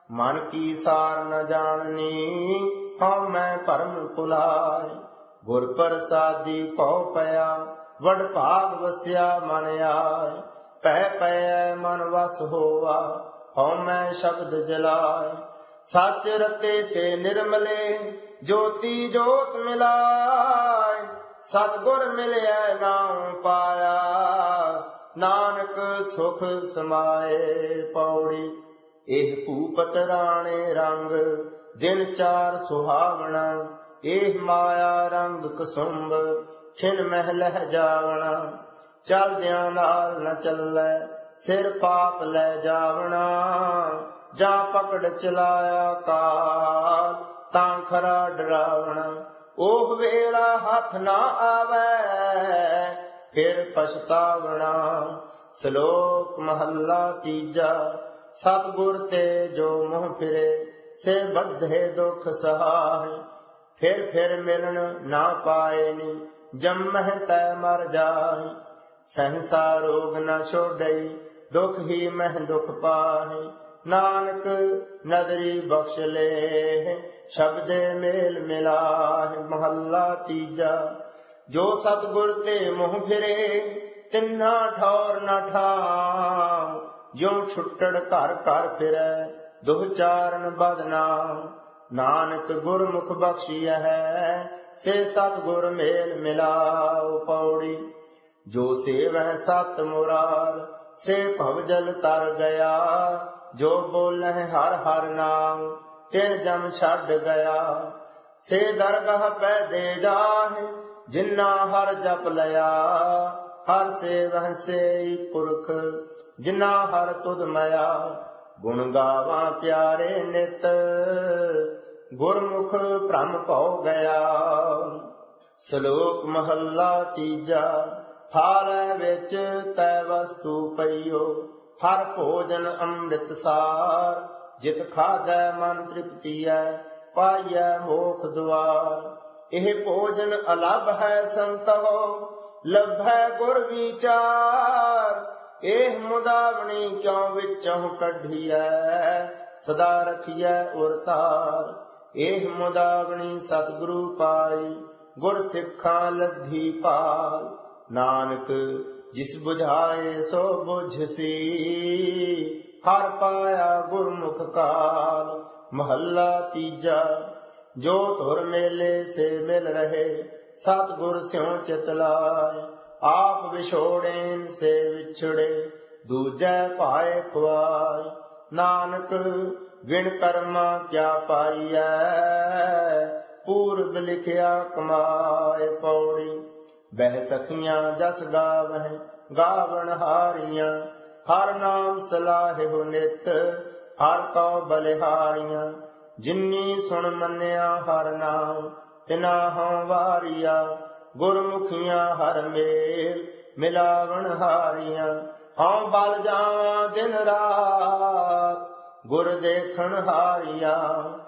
मन की सार न जाननी, हौ मैं भरम भुलाए। गुर प्रसादी पौ पया, वड भाग वस्या मन आए। पै पै मन वस होवा, हौ मैं शब्द जलाए। सच रते से निर्मले, ज्योति जोत मिलाए। सतगुर मिलया नाम पाया, नानक सुख समाए। पौड़ी। एह भूपत राणे रंग, दिन चार सुहावना। एह माया रंग कसुंभ, छिन मह लह जावना। चलद्यां नाल न चलै, सिर पाप लै जावना। ਜਾਂ ਪਕੜ ਚਲਾਇਆ ਕਾਲ, ਤਾਂ ਖਰਾ ਡਰਾਵਣਾ। ਉਹ ਵੇਲਾ ਹੱਥ ਨਾ ਆਵੈ, ਫਿਰ ਪਛਤਾਵਣਾ। ਸ਼ਲੋਕ ਮਹੱਲਾ ਤੀਜਾ। ਸਤਿਗੁਰ ਤੇ ਜੋ ਮੋਹ ਫਿਰੇ, ਸੇ ਬੱਧੇ ਦੁਖ ਸਹਾਏ। ਫਿਰ ਮਿਲਣ ਨਾ ਪਾਏ ਨੀ, ਜੰਮਹਿ ਤੈ ਮਰ ਜਾਏ। ਸਹਸਾ ਰੋਗ ਨ ਛੋਡਈ, ਦੁਖ ਹੀ ਮਹਿ ਦੁਖ ਪਾਏ। ਨਾਨਕ ਨਦਰੀ ਬਖਸ਼ ਲੈ, ਸ਼ਬਦੇ ਮੇਲ ਮਿਲਾਹਿ। ਮਹੱਲਾ ਤੀਜਾ। ਜੋ ਸਤਿਗੁਰ ਤੇ ਮੋਹ ਫਿਰੇ, ਤਿੰਨਾ ਠੌਰ ਨ ਠਾਉ। ਜਿਉ ਛੁੱਟੜ ਘਰ ਘਰ ਫਿਰੈ, ਦੁਹ ਚਾਰਨ ਬਦਨਾਮ। ਨਾਨਕ ਗੁਰਮੁਖ ਬਖਸ਼ੀਐ ਹੈ, ਸੇ ਸਤਿਗੁਰ ਮੇਲ ਮਿਲਾਉ। ਪੌੜੀ। ਜੋ ਸੇਵੈ ਸਤ ਮੁਰਾਰ, ਸੇ ਭਵਜਲ ਤਰ ਗਿਆ। ਜੋ ਬੋਲਹਿ ਹਰ ਹਰ ਨਾਮ, ਤਿਨ ਜਮ ਛੱਡ ਗਿਆ। ਸੇ ਦਰਗਹ ਪੈ ਦੇ ਜਾਹਿ, ਜਿਨਾ ਹਰ ਜਪ ਲਿਆ। ਹਰ ਸੇਵਹਿ ਸੇਈ ਪੁਰਖ, ਜਿਨਾ ਹਰ ਤੁਧ ਮਇਆ। ਗੁਣ ਗਾਵਾਂ ਪਿਆਰੇ ਨਿਤ, ਗੁਰਮੁਖ ਭ੍ਰਮ ਭਉ ਗਿਆ। ਸ਼ਲੋਕ ਮਹੱਲਾ ਤੀਜਾ। ਥਾਲੈ ਵਿੱਚ ਤੈ ਵਸਤੂ ਪਈਓ, ਹਰ ਭੋਜਨ ਅੰਮ੍ਰਿਤ ਸਾਰ। ਜਿਤ ਖਾਧੈ ਮਨ ਤ੍ਰਿਪਤੀਐ, ਪਾਈਐ ਮੋਖ ਦੁਆਰ। ਇਹ ਭੋਜਨ ਅਲੱਭ ਹੈ ਸੰਤੋ, ਲੱਭੈ ਗੁਰ ਵਿਚਾਰ। ਇਹ ਮੁਦਾਵਣੀ ਕਿਉ ਵਿੱਚੋਂ ਕੱਢੀਐ, ਸਦਾ ਰਖੀਐ ਉਰ ਤਾਰ। ਇਹ ਮੁਦਾਵਣੀ ਸਤਿਗੁਰੂ ਪਾਈ, ਗੁਰ ਸਿੱਖਾਂ ਲੱਧੀ ਪਾਲ। ਨਾਨਕ ਜਿਸ ਬੁਝਾਏ ਸੋ ਬੁਝਸੀ, ਹਰ ਪਾਇਆ ਗੁਰਮੁਖ ਕਾਲ। ਮਹੱਲਾ ਤੀਜਾ। ਜੋ ਧੁਰ ਮੇਲੇ ਸੇ ਮਿਲ ਰਹੇ, ਸਤਿਗੁਰ ਸਿਉ ਚਿਤ ਲਾਏ। ਆਪ ਵਿਛੋੜੇਨ ਸੇ ਵਿਛੜੇ, ਦੂਜੈ ਭਾਏ ਖੁਆਏ। ਨਾਨਕ ਵਿਣ ਕਰਮਾ ਕਿਆ ਪਾਈਐ, ਪੂਰਬ ਲਿਖਿਆ ਕਮਾਏ। ਪੌੜੀ। ਬਹਿ ਸਖੀਆਂ ਜਸ ਗਾਵਹਿ, ਗਾਵਣ ਹਾਰੀਆਂ। ਹਰ ਨਾਮ ਸਲਾਹਿਹੁ ਨਿਤ, ਹਰ ਕਉ ਬਲਿਹਾਰੀਆਂ। ਜਿਨੀ ਸੁਣ ਮੰਨਿਆ ਹਰ ਨਾਮ, ਤਿਨਾ ਹਉ ਵਾਰੀਆ। ਗੁਰਮੁਖੀਆਂ ਹਰ ਮੇਲ, ਮਿਲਾਵਣ ਹਾਰੀਆਂ। ਹਉ ਬਲ ਜਾਵਾਂ ਦਿਨ ਰਾਤ, ਗੁਰ ਦੇਖਣ ਹਾਰੀਆ।